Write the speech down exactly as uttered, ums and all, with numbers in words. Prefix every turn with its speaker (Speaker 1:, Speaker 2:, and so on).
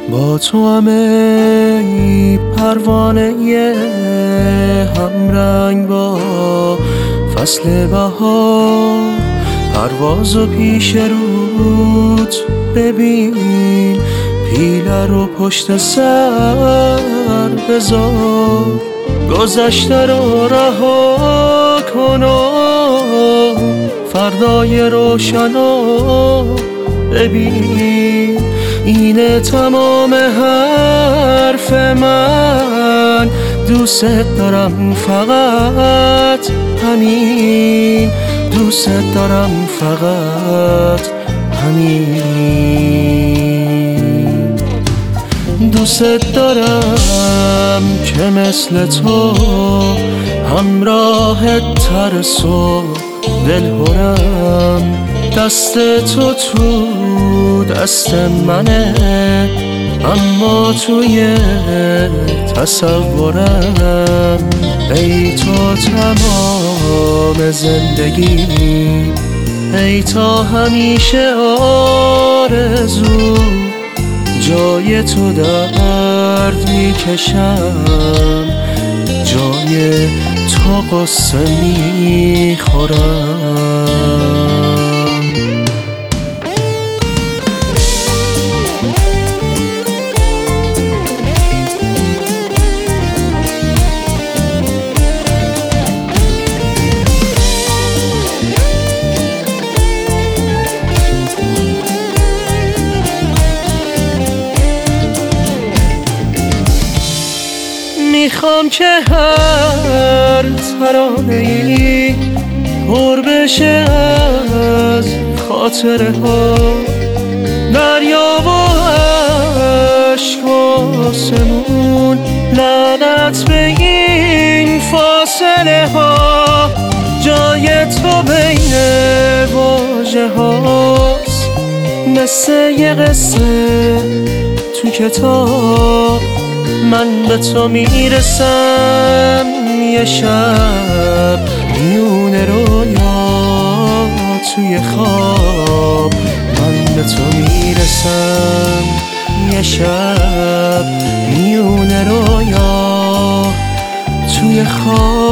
Speaker 1: با تو همه ای پروانه همرنگ با فصل بهار، پرواز و پیش روت ببین، پیله رو پشت سر بذار، گذشته رو رها کن و فردای روشن رو ببین. اینه تمام حرف من، دوست دارم فقط همین، دوست دارم فقط همین. دوست دارم که مثل تو همراه ترس و دلهرم، دست تو تو دست منه اما توی تصورم. ای تو تمام زندگی، ای تا همیشه آرزو، جای تو درد میکشم، جای تو قصه میخورم. میخوام که هر ترانه‌ای پر بشه از خاطره ها، دریا و عشق و آسمون، لعنت به این فاصله ها. جای تو بین واژه هاست، مثل یه قصه تو کتاب. من به تو میرسم یه شب میون رویا توی خواب، من به تو میرسم یه شب میون رویا توی خواب.